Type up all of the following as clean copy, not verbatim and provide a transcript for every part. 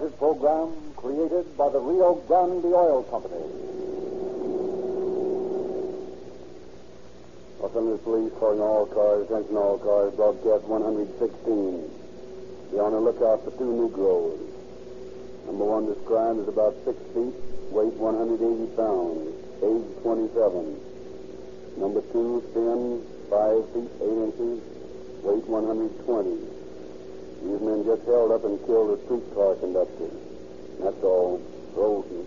light-hearted program created by the Rio Grande Oil Company. Los Angeles Police calling all cars, attention all cars, broadcast 116. Be on the lookout for two Negroes. Number one described as about 6 feet, weight 180 pounds, age 27. Number two, thin, 5 feet 8 inches, weight 120. These men just held up and killed a streetcar conductor. That's all. Rosen.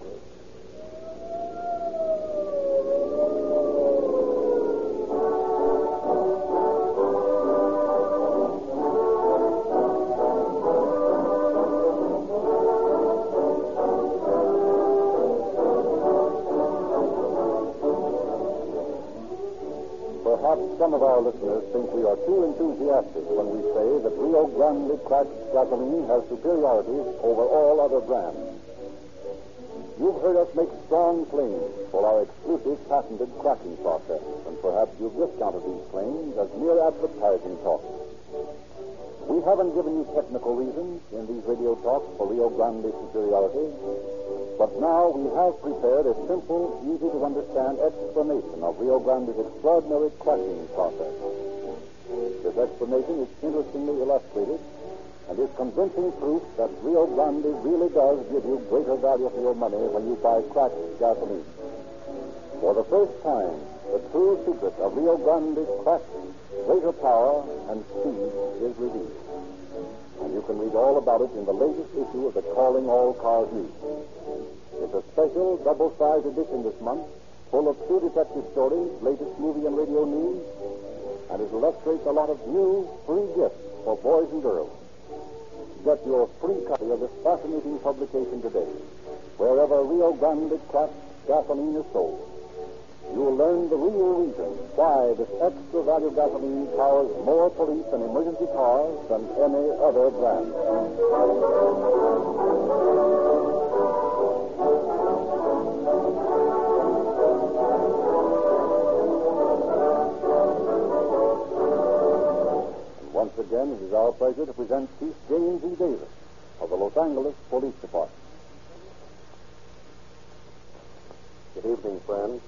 Some of our listeners think we are too enthusiastic when we say that Rio Grande cracked gasoline has superiorities over all other brands. You've heard us make strong claims for our exclusive patented cracking process, and perhaps you've discounted these claims as mere advertising talk. We haven't given you technical reasons in these radio talks for Rio Grande superiority, but now we have prepared a simple, easy-to-understand explanation of Rio Grande's extraordinary cracking process. This explanation is interestingly illustrated and is convincing proof that Rio Grande really does give you greater value for your money when you buy cracked gasoline. For the first time, the true secret of Rio Grande's cracked, greater power and speed is revealed. And you can read all about it in the latest issue of the Calling All Cars News. It's a special double-sized edition this month, full of true detective stories, latest movie and radio news, and it illustrates a lot of new, free gifts for boys and girls. Get your free copy of this fascinating publication today, wherever Rio Grande cracked gasoline is sold. You'll learn the real reason why this extra value gasoline powers more police and emergency cars than any other brand. And once again, it is our pleasure to present Chief James E. Davis of the Los Angeles Police Department. Good evening, friends.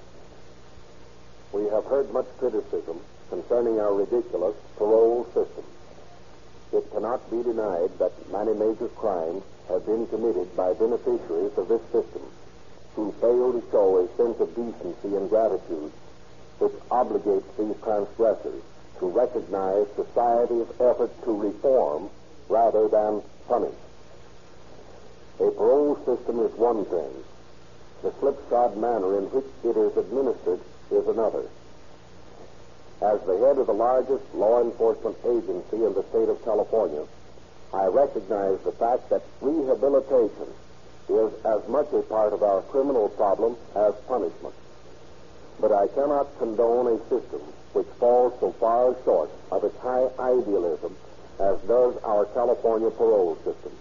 We have heard much criticism concerning our ridiculous parole system. It cannot be denied that many major crimes have been committed by beneficiaries of this system who fail to show a sense of decency and gratitude which obligates these transgressors to recognize society's effort to reform rather than punish. A parole system is one thing. The slipshod manner in which it is administered is another. As the head of the largest law enforcement agency in the state of California, I recognize the fact that rehabilitation is as much a part of our criminal problem as punishment. But I cannot condone a system which falls so far short of its high idealism as does our California parole system.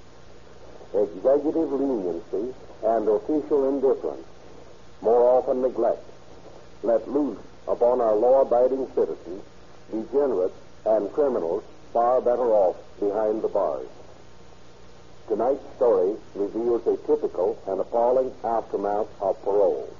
Executive leniency and official indifference, more often neglect, let loose upon our law-abiding citizens, degenerates and criminals far better off behind the bars. Tonight's story reveals a typical and appalling aftermath of parole.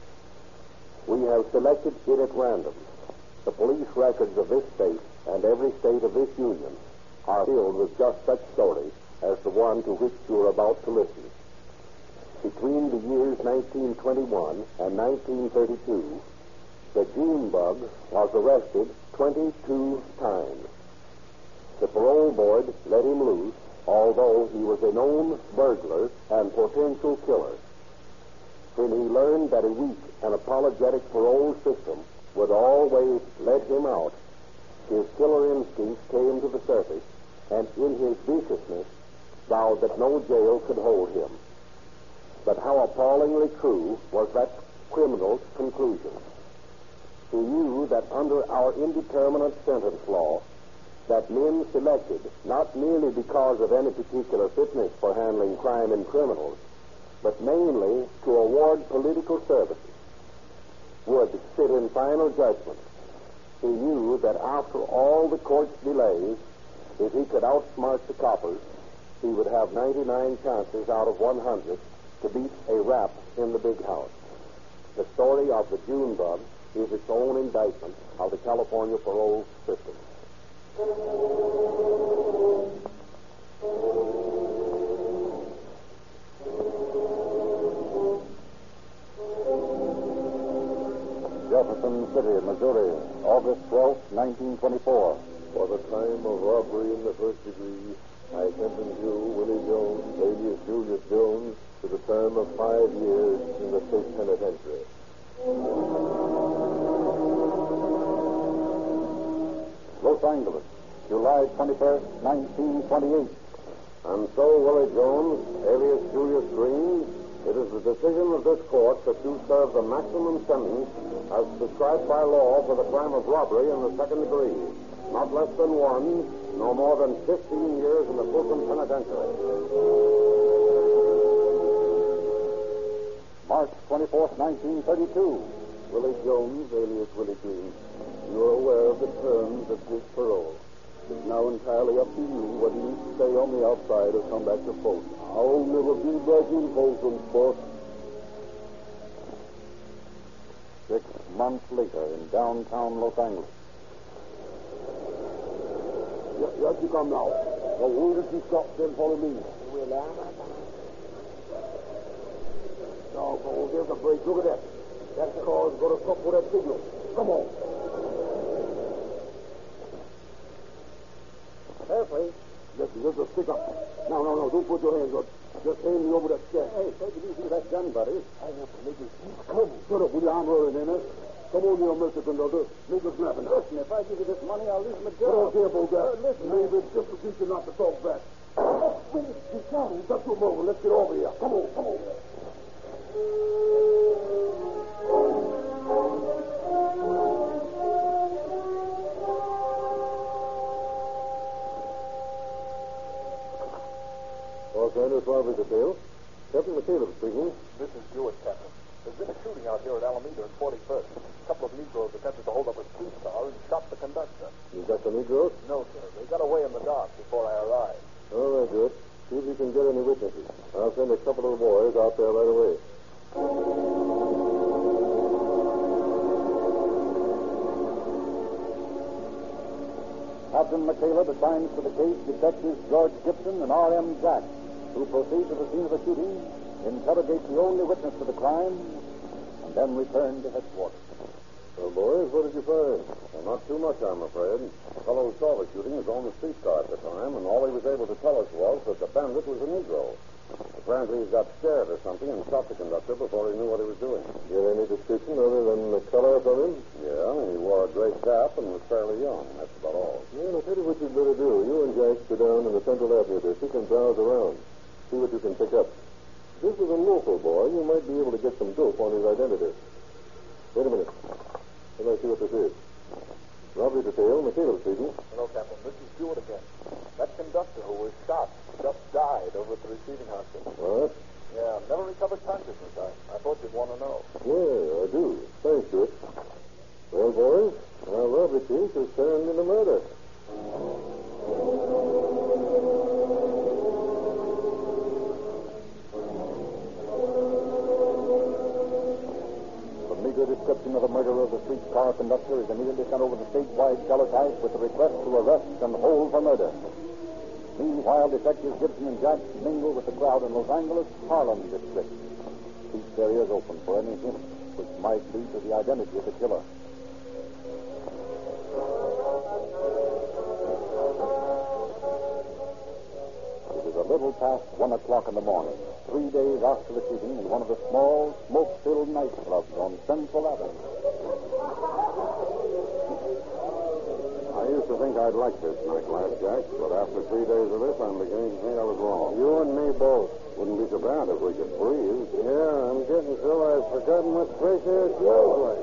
We have selected it at random. The police records of this state and every state of this union are filled with just such stories as the one to which you are about to listen. Between the years 1921 and 1932, the June Bug was arrested 22 times. The parole board let him loose, although he was a known burglar and potential killer. When he learned that a weak and apologetic parole system would always let him out, his killer instincts came to the surface, and in his viciousness vowed that no jail could hold him. But how appallingly true was that criminal's conclusion. He knew that under our indeterminate sentence law, that men selected not merely because of any particular fitness for handling crime and criminals, but mainly to award political services, would sit in final judgment. He knew that after all the court's delays, if he could outsmart the coppers, he would have 99 chances out of 100 to beat a rap in the big house. The story of the June bug is its own indictment of the California parole system. Jefferson City, Missouri, August 12, 1924. For the crime of robbery in the first degree, I sentence you, Willie Jones, alias Julius Jones, to the term of 5 years in the state penitentiary. Los Angeles, July 21st, 1928. And so, Willie Jones, alias Julius Green, it is the decision of this court that you serve the maximum sentence as prescribed by law for the crime of robbery in the second degree. Not less than 1, no more than 15 years in the Folsom Penitentiary. March 24th, 1932. Willie Jones, alias Willie Green, you are aware of the terms of his parole. It's now entirely up to you whether you stay on the outside or come back to Folsom. I'll never be back in Folsom, boss. 6 months later in downtown Los Angeles. Yes, you come now. Now, where did you stop? Then follow me. No, go. There's a break. Look at that. That car's got to stop for that signal. Come on. Carefully. Listen, just a stick up. No, don't put your hands up. Just hand me over that stack. Hey, take it easy with that gun, buddy. I have to make it. Come, shut up, will you? I'm rolling in it. Come on, you Mr. Conductor. Make us snapping. Listen, if I give you this money, I'll lose my Put on job. careful, guy. Listen, maybe it's just to teach you not to talk back. You shouting. Shut your mouth. Let's get over here. Come on. Los Angeles Robbery Detail. Captain McCaleb speaking. This is Jewett, Captain. There's been a shooting out here at Alameda and 41st. A couple of Negroes attempted to hold up a streetcar and shot the conductor. You got the Negroes? No, sir. They got away in the dark before I arrived. All right, good. See if you can get any witnesses. I'll send a couple of the boys out there right away. Captain McCaleb assigns to the case Detectives George Gibson and R.M. Jack, who proceed to the scene of the shooting, interrogate the only witness to the crime, and then return to headquarters. Well, boys, what did you find? Well, not too much, I'm afraid. The fellow who saw the shooting was on the streetcar at the time, and all he was able to tell us was that the bandit was a Negro. Apparently he got scared or something and shot the conductor before he knew what he was doing. Get any description other than the color of him? Yeah, he wore a gray cap and was fairly young. That's about all. Yeah, I'll tell you what you'd better do. You and Jack go down in the Central Avenue district and browse around. See what you can pick up. This is a local boy. You might be able to get some dope on his identity. Wait a minute. Let me see what this is. Robbery Detail, McCaleb speaking. Hello, Captain. This is Jewett again. That conductor who was shot just died over at the receiving hospital. What? Yeah, never recovered consciousness. I thought you'd want to know. Yeah, I do. Thanks, Stuart. Well, boys, our robbery case has turned into murder. The meager description of the murder of the streetcar conductor is immediately sent over the statewide teletype with the request to arrest and hold for murder. Meanwhile, Detectives Gibson and Jack mingle with the crowd in Los Angeles, Harlem district. Keep their ears open for any hint which might lead to the identity of the killer. It is a little past 1 o'clock in the morning, 3 days after the shooting in one of the small, smoke-filled nightclubs on Central Avenue. I used to think I'd like this night life, Jack, but after 3 days of this, I'm beginning to think I was wrong. You and me both. Wouldn't be so bad if we could breathe. Yeah, I'm getting so I've forgotten what fresh air smells like.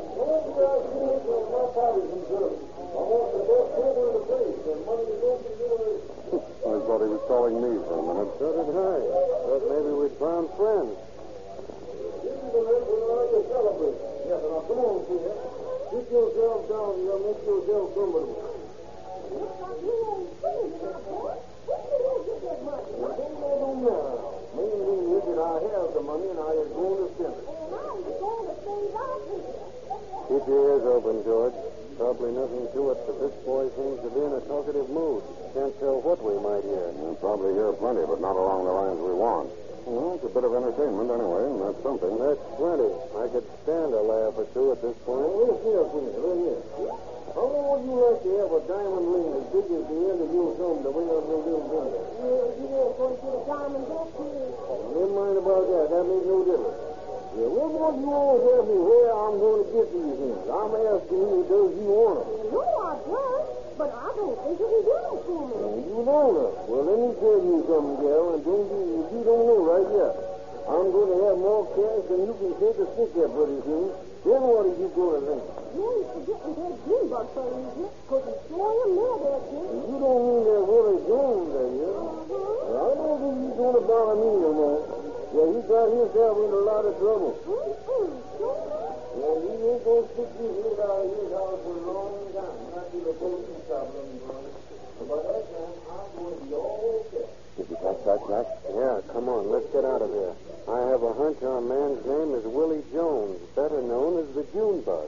I thought he was calling me for a minute. So did I. Thought maybe we'd found friends. Yes, now come on, Peter. Sit yourself down and you'll make yourself comfortable. money, and I was going to spend it. And I was going to spend out here. Keep your ears open, George. Probably nothing to it, but this boy seems to be in a talkative mood. Can't tell what we might hear. We'll probably hear plenty, but not along the lines we want. Well, it's a bit of entertainment anyway, and that's something. That's plenty. I could stand a laugh or two at this point. Look here, look here. How long would you like to have a diamond ring as big as the end of your thumb the way on your little finger? You ain't going to get a diamond back here. Never mind about that. That makes no difference. Yeah, what more do you always ask me where I'm going to get these things? I'm asking you, does you want them? No, I don't. But I don't think you can give them to me. You don't know. Well, let me tell you something, Gal, and if you don't know right yet, I'm going to have more cash than you can take a stick at pretty soon. Then what are you going to think? You ain't forgetting that Junebug fellow, is it? Because he's throwing him there, there, kid. You don't mean that Willie Jones, do you? I don't think he's going to bother me no more. Yeah, he got himself into a lot of trouble. Yeah, he ain't going to stick his head out of his house for a long time. Not till the police stop looking for him. But by that time, I'm going to be all okay. Did you catch that, Jack? Yeah, come on, let's get out of here. I have a hunch our man's name is Willie Jones, better known as the Junebug.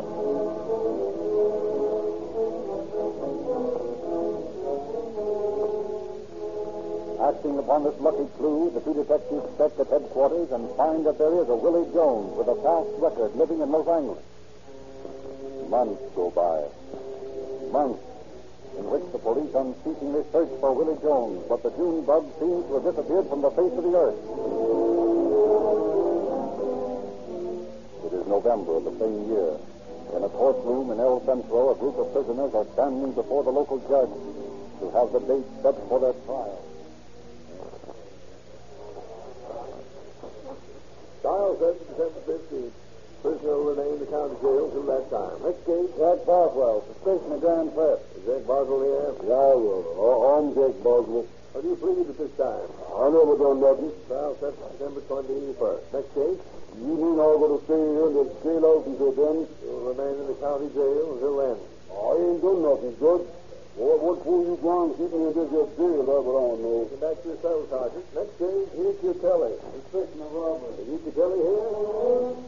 Acting upon this lucky clue, the two detectives check at headquarters and find that there is a Willie Jones with a past record living in Los Angeles. Months go by. Months in which the police unceasingly search for Willie Jones, but the Junebug seems to have disappeared from the face of the earth. It is November of the same year. In a courtroom in El Centro, a group of prisoners are standing before the local judge to have the date set for their trial. Trial set for December 15th. Prisoner will remain in the county jail until that time. Next case, Jack Boswell, suspicion of grand theft. is Jake Boswell here? Yeah, well, I'm Jake Boswell. How do you plead at this time? I never done nothing. Trial set for December 21st. Next case, You mean I'm going to stay here in the jailhouse until then? you'll remain in the county jail until then. I ain't done nothing, Judge. What for you blind keeping me in this here jail? That's what I want to know. Get back to your cell, Sergeant. Next case, here's your telly. Suspicion of robbery. Is your telly here?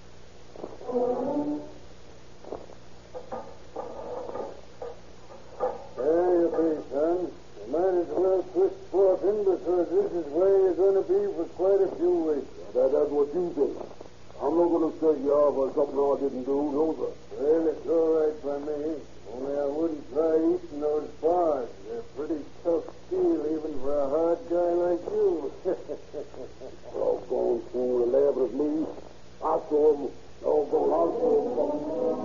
There you be, son. You might as well quit sporting because this is where you're going to be for quite a few weeks. That's what you think. I'm not going to set you off for something I didn't do, no, sir. Well, it's all right by me. Only I wouldn't try eating those bars. They're pretty tough steel even for a hard guy like you. Doggone fool, elaborate me. I saw him. Doggone, I saw him.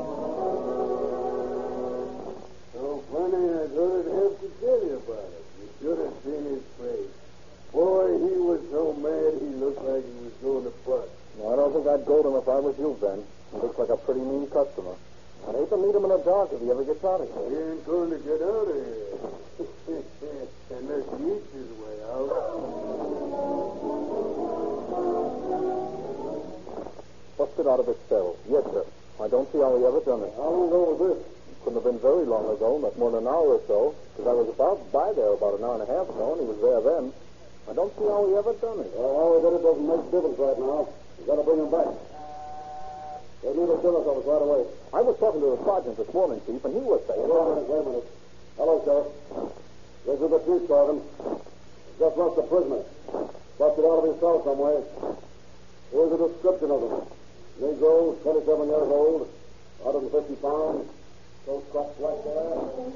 So funny, I thought I'd have to tell you about it. You should have seen his face. Boy, he was so mad he looked like he was going to bust. I don't think I'd go to him if I was you, Ben. He looks like a pretty mean customer. I'd hate to meet him in the dark if he ever gets out of here. He ain't going to get out of here. Unless he eats his way out. Busted out of his cell. Yes, sir. I don't see how he ever done it. How long ago was this? Couldn't have been very long ago, not more than an hour or so, because I was about by there about an hour and a half ago, and he was there then. I don't see how he ever done it. Well, how he did it doesn't make difference right now. You got to bring him back. They need a sheriff's office right away. I was talking to the sergeant this morning, Chief, and he was saying... Wait a minute. Hello, Sheriff. This is the chief, Sergeant. Just lost a prisoner. Busted out of his cell somewhere. Here's a description of him. Negro, 27 years old, 150 pounds, those cropped right there.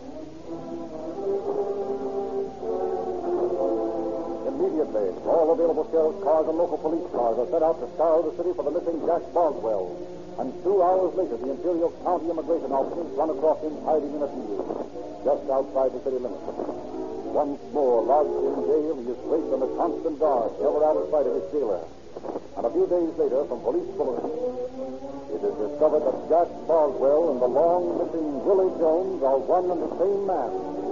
Immediately, all available sheriff's cars and local police cars are sent out to scour the city for the missing Jack Boswell. And 2 hours later, the Imperial County immigration officers run across him hiding in a field, just outside the city limits. Once more, lodged in jail, he is placed on a constant guard, never out of sight of his jailer. And a few days later, from police bulletin, it is discovered that Jack Boswell and the long-missing Willie Jones are one and the same man.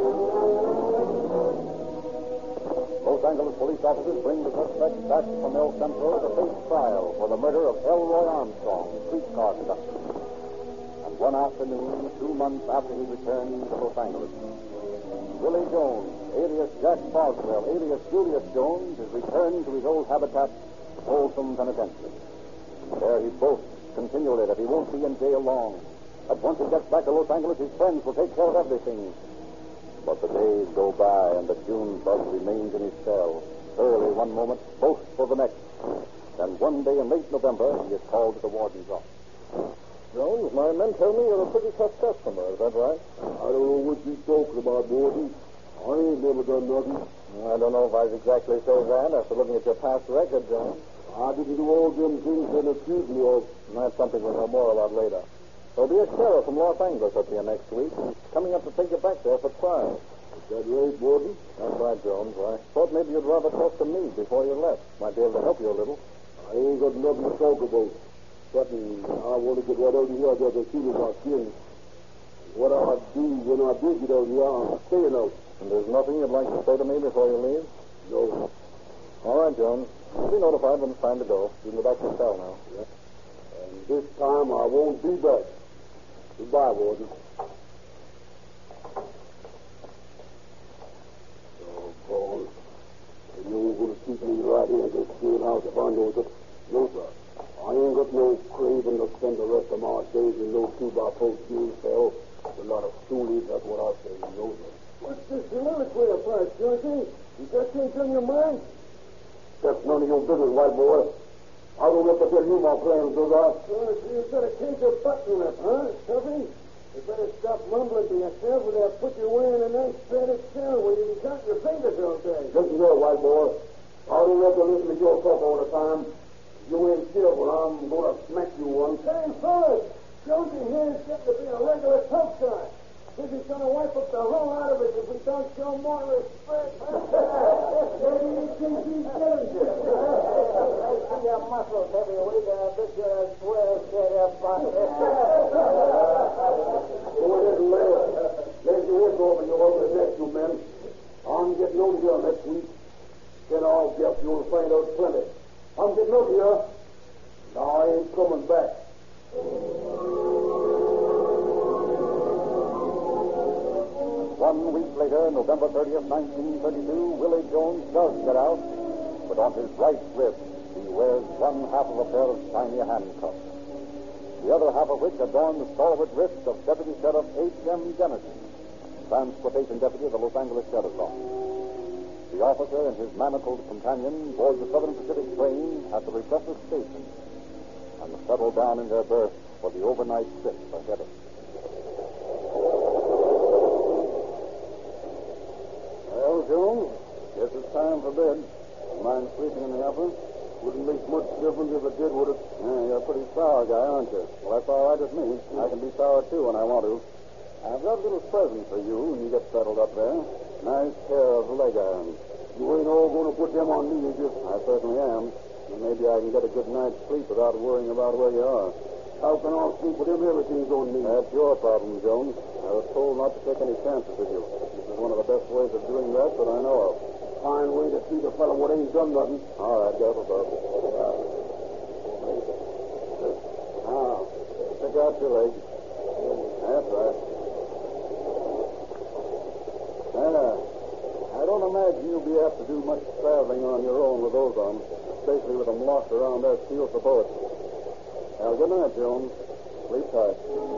Los Angeles police officers bring the suspect back from El Centro to face trial for the murder of Elroy Armstrong, streetcar conductor. And one afternoon, 2 months after his return to Los Angeles, Willie Jones, alias Jack Boswell, alias Julius Jones, is returned to his old habitat Folsom Penitentiary. There he boasts continually that he won't be in jail long. That once he gets back to Los Angeles, his friends will take care of everything. But the days go by, and the June bug remains in his cell. Early one moment, boasts for the next. Then one day in late November, he is called to the warden's office. Jones, my men tell me you're a pretty tough customer. Is that right? I don't know what you're talking about, Warden. I ain't never done nothing. I don't know if I'd exactly say that after looking at your past record, Jones. I didn't do all them things they accused me of. And that's something we'll know more about later. There'll be a sheriff from Los Angeles up here next week. He's coming up to take you back there for trial. Is that right, Warden? That's right, Jones. I thought maybe you'd rather talk to me before you left. Might be able to help you a little. I ain't got nothing to talk about. Something I want to get right out of here just as soon as I can. What I do when I do get out of here, I'm staying out. And there's nothing you'd like to say to me before you leave? No. All right, Jones. You'll be notified when it's time to go. You can go back to your cell now. Yeah. And this time I won't be back. Goodbye, Warden. Oh, Paul. You ain't going to keep me right here in this jailhouse if I know that. No, sir. I ain't got no craving to spend the rest of my days in no 2x4 jail cell. A lot of stoolies, that's what I say. No, sir. What's this soliloquy about, Georgie? You got things on your mind? That's none of your business, white boy. I don't have to tell you my plans, do I? So you've got a case of button lip, huh, Stuffy? You better stop mumbling to yourself or they'll put you away in a nice padded cell where you can count your fingers all day. Listen here, white boy. I don't have to listen to your talk all the time. You ain't careful, I'm going to smack you one. Hey, fellas, Jonesy here is getting to be a regular tough guy. Says he's going to wipe up the whole out of us if we don't show more respect. Maybe he thinks he's getting it. I see your muscles, heavyweight. I bet you're a swell setup. Go ahead and lay your heads over your other neck, you men. I'm getting over here next week. Then I'll guess you'll find out plenty. I'm getting over here. Now I ain't coming back. 1 week later, November 30th, 1932, Willie Jones does get out, but on his right rib, he wears one half of a pair of shiny handcuffs, the other half of which adorn the stalwart wrist of Deputy Sheriff H.M. Dennison, transportation deputy of the Los Angeles Sheriff's Office. The officer and his manacled companion board the Southern Pacific train at the Repressive Station and settle down in their berths for the overnight trip ahead of them. Well, Jones, guess it's time for bed. Mind sleeping in the upper? Wouldn't make much difference if it did, would it? Yeah, you're a pretty sour guy, aren't you? Well, that's all right with me. I can be sour, too, when I want to. I've got a little present for you when you get settled up there. Nice pair of leg irons. You ain't all going to put them on me, is you? I certainly am. And maybe I can get a good night's sleep without worrying about where you are. How can I sleep with them? Everything's on me. That's your problem, Jones. I was told not to take any chances with you. This is one of the best ways of doing that I know of. Fine way to treat a fellow what ain't done nothing. All right, go for both. Now, stick out your legs. That's right. There. I don't imagine you'll be apt to do much traveling on your own with those on, especially with them locked around that field for bullets. Well, good night, Jones. Sleep tight.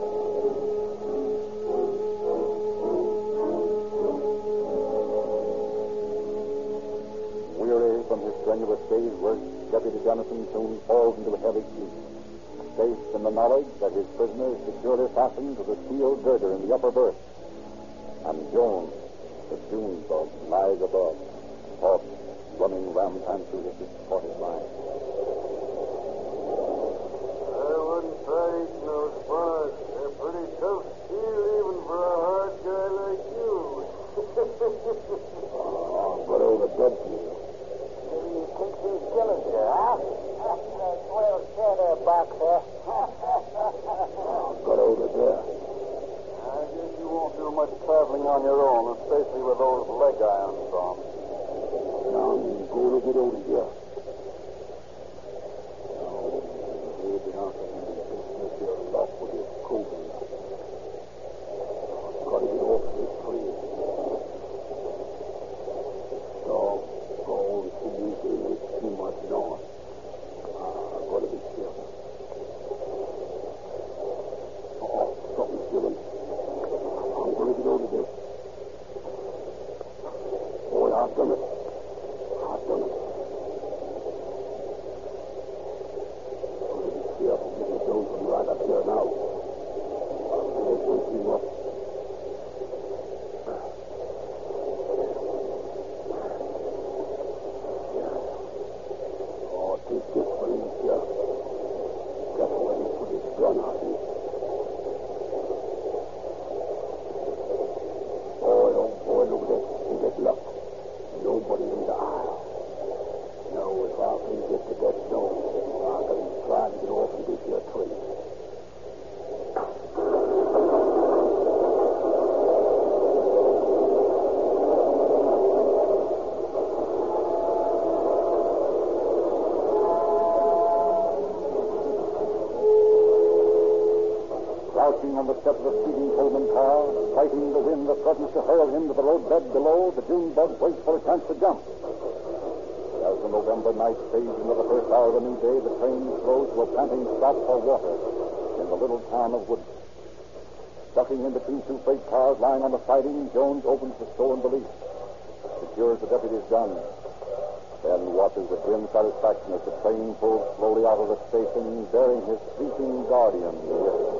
Weary from his strenuous day's work, Deputy Dennison soon falls into a heavy sleep, safe in the knowledge that his prisoner is securely fastened to the steel girder in the upper berth. And Jones, the June bug, lies above, thoughts running rampant through his distorted mind. I wouldn't fight no spars. They're pretty tough steel even for a hard guy like you. But over dead people. Maybe you think he's killing you, huh? Swell chatterboxer. Got over there. I guess you won't do much traveling on your own, especially with those leg irons on. I'm going to get over here. Crouching on the step of the speeding Pullman car, fighting the wind that threatens to hurl him to the roadbed below, the June bug waits for a chance to jump. As the November night fades into the first hour of the new day, the train slows to a panting stop for water in the little town of Woodford. Ducking in between two freight cars lying on the siding, Jones opens the stolen valise, secures the deputy's gun, then watches with grim satisfaction as the train pulls slowly out of the station, bearing his sleeping guardian with it.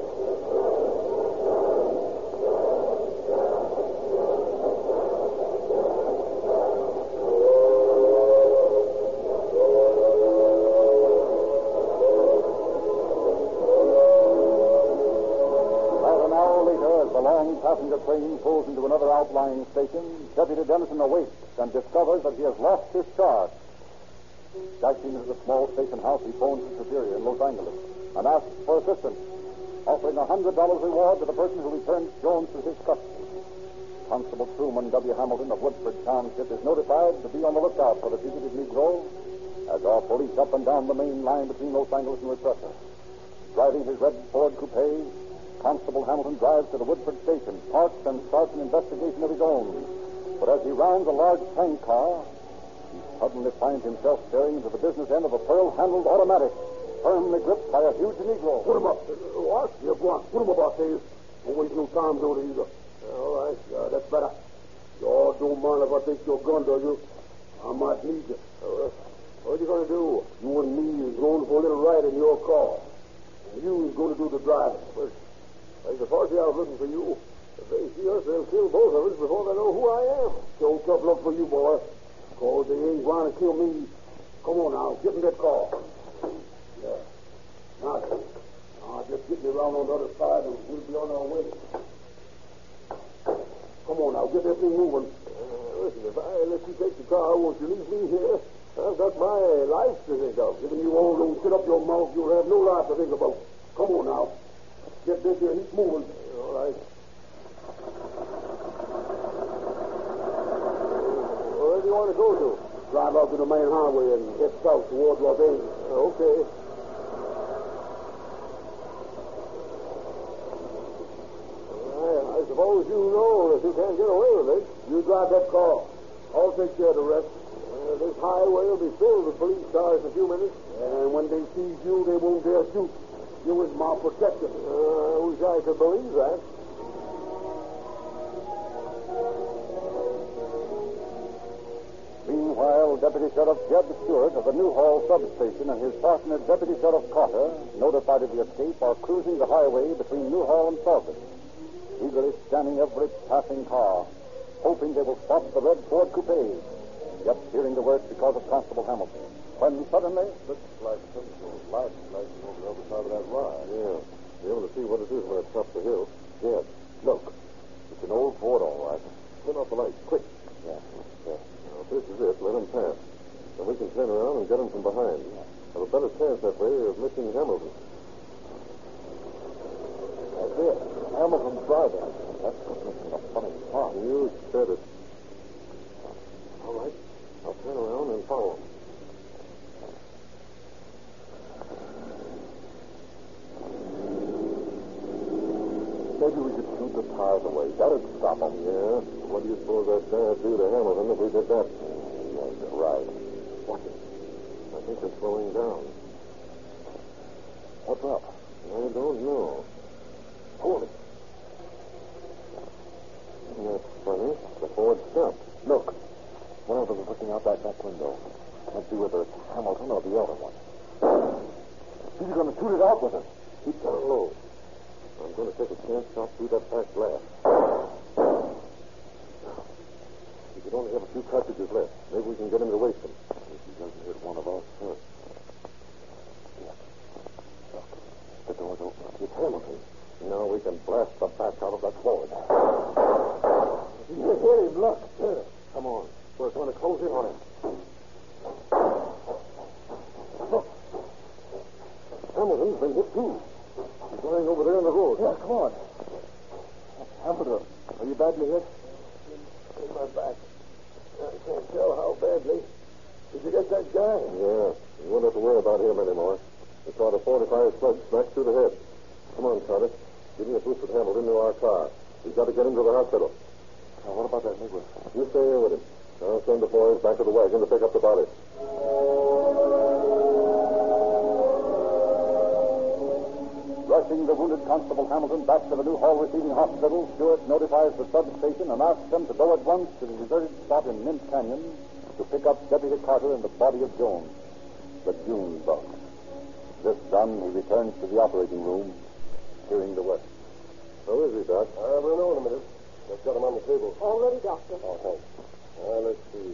Passenger train pulls into another outlying station. Deputy Dennison awakes and discovers that he has lost his charge. Dashing into the small station house, he phones his superior in Los Angeles and asks for assistance, offering $100 reward to the person who returns Jones to his custody. Constable Truman W. Hamilton of Woodford Township is notified to be on the lookout for the fugitive Negro, as are police up and down the main line between Los Angeles and Represa. Driving his red Ford coupe, Constable Hamilton drives to the Woodford station, parks, and starts an investigation of his own. But as he rounds a large tank car, he suddenly finds himself staring into the business end of a pearl-handled automatic, firmly gripped by a huge Negro. Put him up. What? Yeah, go on. Put him up, I say. Don't waste no time, do it either. All right, that's better. You don't mind if I take your gun, do you? I might need you. What are you going to do? You and me is going for a little ride in your car. And you is going to do the driving. There's a party out looking for you. If they see us, they'll kill both of us before they know who I am. So tough luck for you, boy. Because they ain't going to kill me. Come on now, get in that car. Yeah. Now, just get me around on the other side and we'll be on our way. Come on now, get that thing moving. Listen, if I let you take the car, won't you leave me here? I've got my life to think of. If you all don't sit up your mouth, you'll have no life to think about. Come on now. Get this here. He's moving. All right. Where do you want to go to? Drive out to the main highway and head south toward Los Angeles. Okay. I suppose you know that you can't get away with it. You drive that car. I'll take care of the rest. This highway will be filled with police cars in a few minutes. And when they see you, they won't dare shoot. You was my protector. I wish I could believe that. Meanwhile, Deputy Sheriff Jeb Stewart of the Newhall substation and his partner, Deputy Sheriff Cotter, notified of the escape, are cruising the highway between Newhall and Saugus, eagerly scanning every passing car, hoping they will spot the red Ford coupe, yet fearing the worst because of Constable Hamilton. When suddenly... Looks like some sort of light flashing over the other side of that ride. Yeah. Be able to see what it is when it tops the hill. Jeb, look. It's an old Ford, all right. Turn off the light, quick. Yeah. Now, if this is it, let him pass. Then we can turn around and get him from behind. Have a better chance that way of missing Hamilton. That's it. Hamilton's driving. That's in a funny spot. You said it. All right. I'll turn around and follow him. Maybe we could shoot the tires away. That'd stop them. Yeah? What do you suppose that guy'd do to Hamilton if we did that? Yes, you're right. Watch it. I think they're slowing down. What's up? I don't know. Hold it. That's funny. The Ford stopped. Look. One of them is looking out that back window. Let's see whether it's Hamilton or the other one. He's going to shoot it out with us. Keep down low. I'm going to take a chance shot through that back glass. We could only have a few cartridges left. Maybe we can get him to waste them. If he doesn't hit one of us first. Yeah. Look, the door's open. It's Hamilton. Now we can blast the back out of that Ford. You hit him, look. Come on. We're going to close in on him. Look. Hamilton's been hit, too. He's lying over there on the road. Yeah, come on. Hamilton, are you badly hit? In my back. I can't tell how badly. Did you get that guy? Yeah. You won't have to worry about him anymore. We shot a 45 slug smack through the head. Come on, Carter. Give me a boost of Rushing the wounded Constable Hamilton back to the Newhall receiving hospital, Stewart notifies the substation and asks them to go at once to the deserted spot in Mint Canyon to pick up Deputy Carter and the body of Jones, the June bug. This done, he returns to the operating room, hearing the worst. How is he, Doc? I'll run on a minute. I've got him on the table. All ready, Doctor. Oh, thanks. Let's see.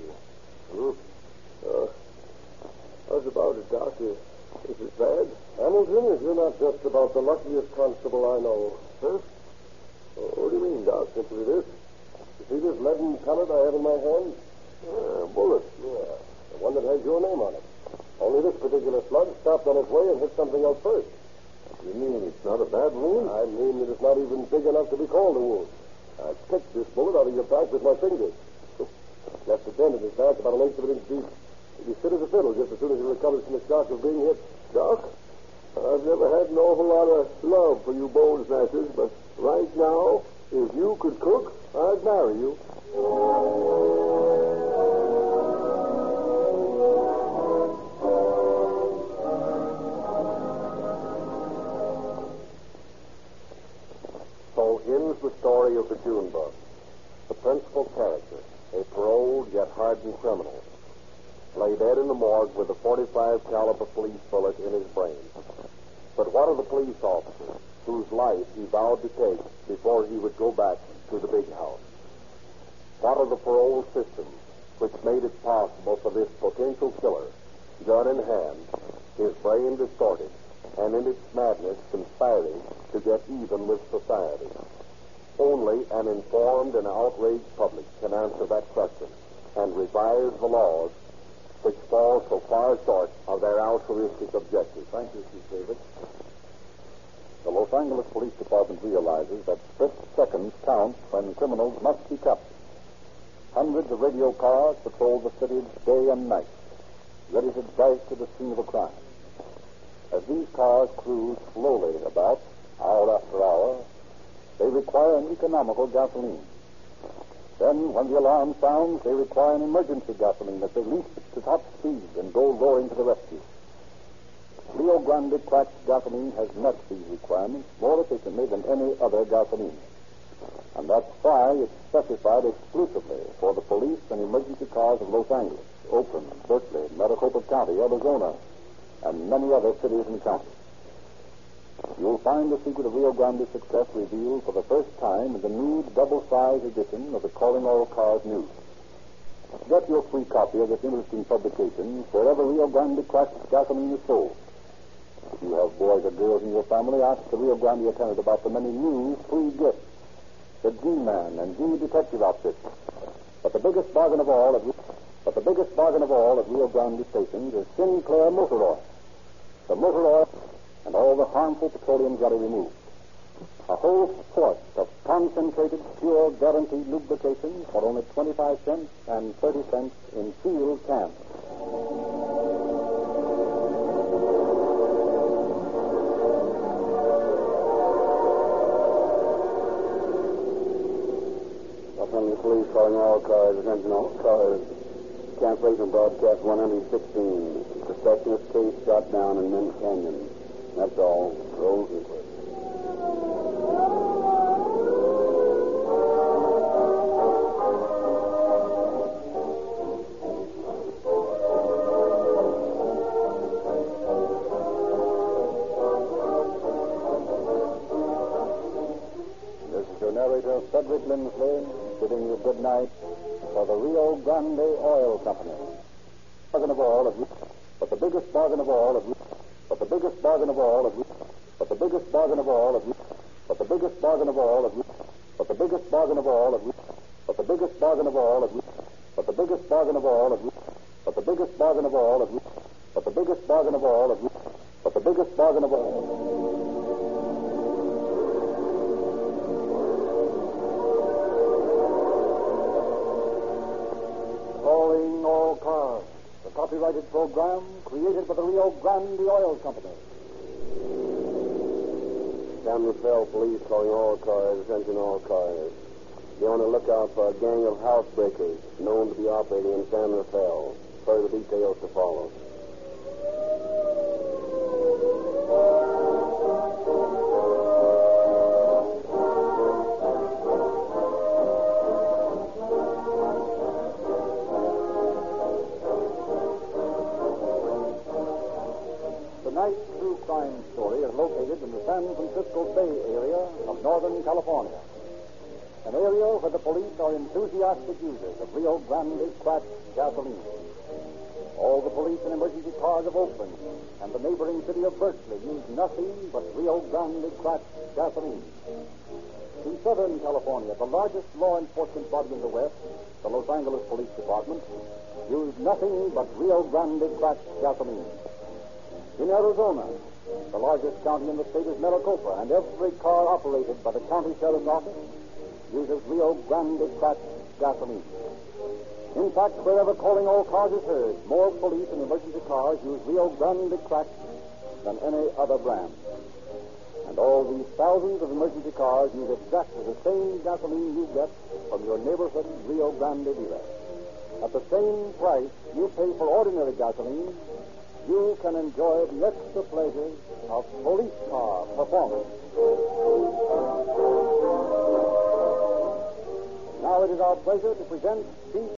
How's about it, Doc? Is it bad? Hamilton, you're not just about the luckiest constable I know. Huh? What do you mean, Doc? Simply this. You see this leaden pellet I have in my hand? Bullet. Yeah. The one that has your name on it. Only this particular slug stopped on its way and hit something else first. You mean it's not a bad wound? I mean that it's not even big enough to be called a wound. I picked this bullet out of your back with my fingers. Left a dent in his back about an eighth of an inch deep. He'd be fit as a fiddle just as soon as he recovers from the shock of being hit. Doc, I've never had an awful lot of love for you bone snatchers, but right now, if you could cook, I'd marry you. So ends the story of the June bug. The principal character, a paroled yet hardened criminal, lay dead in the morgue with a .45 caliber police bullet in his brain. But what of the police officer whose life he vowed to take before he would go back to the big house? What of the parole system which made it possible for this potential killer, gun in hand, his brain distorted, and in its madness conspiring to get even with society? Only an informed and outraged public can answer that question and revise the laws which fall so far short of their altruistic objectives. Thank you, Chief David. The Los Angeles Police Department realizes that split seconds count when criminals must be captured. Hundreds of radio cars patrol the city day and night, ready to dash to the scene of a crime. As these cars cruise slowly about, hour after hour, they require an economical gasoline. Then, when the alarm sounds, they require an emergency gasoline that they leap to top speed and go roaring to the rescue. Rio Grande cracked gasoline has met these requirements more efficiently than any other gasoline. And that's why it's specified exclusively for the police and emergency cars of Los Angeles, Oakland, Berkeley, Maricopa County, Arizona, and many other cities and counties. You'll find the secret of Rio Grande's success revealed for the first time in the new double-size edition of the Calling All Cars News. Get your free copy of this interesting publication wherever Rio Grande cracked gasoline is sold. If you have boys or girls in your family, ask the Rio Grande attendant about the many new free gifts. The G-Man and G-Detective outfits. But the biggest bargain of all at Rio Grande stations is Sinclair Motor Oil. The motor oil and all the harmful petroleum jelly removed. A whole quart of concentrated, pure, guaranteed lubrication for only 25 cents and 30 cents in sealed cans. Los Angeles Police calling all cars, attention all cars. Cancellation broadcast 116. Suspected case shot down in Mint Canyon. That's all. Rolls and quits. This is your narrator, Frederick Lindsley, bidding you good night for the Rio Grande Oil Company. Bargain of all of you, but the biggest bargain of all of you. But the biggest bargain of all of you. But the biggest bargain of all of you. But the biggest bargain of all of you. But the biggest bargain of all of you. But the biggest bargain of all of you. But the biggest bargain of all of you. But the biggest bargain of all of you. But the biggest bargain of all of you. But the biggest bargain of all. Calling all cars. The copyrighted program created by the Rio Grande Oil Company. San Rafael Police calling all cars, attention all cars. Be on the lookout for a gang of housebreakers known to be operating in San Rafael. Further details to follow. Tonight's true crime story is located in the San Francisco Bay Area of Northern California, an area where the police are enthusiastic users of Rio Grande cracked gasoline. All the police and emergency cars of Oakland and the neighboring city of Berkeley use nothing but Rio Grande cracked gasoline. In Southern California, the largest law enforcement body in the West, the Los Angeles Police Department, used nothing but Rio Grande cracked gasoline. In Arizona, the largest county in the state is Maricopa, and every car operated by the county sheriff's office uses Rio Grande cracked gasoline. In fact, wherever calling all cars is heard, more police and emergency cars use Rio Grande cracked than any other brand. And all these thousands of emergency cars use exactly the same gasoline you get from your neighborhood Rio Grande dealer. At the same price you pay for ordinary gasoline, you can enjoy the extra pleasures of police car performance. Now it is our pleasure to present Chief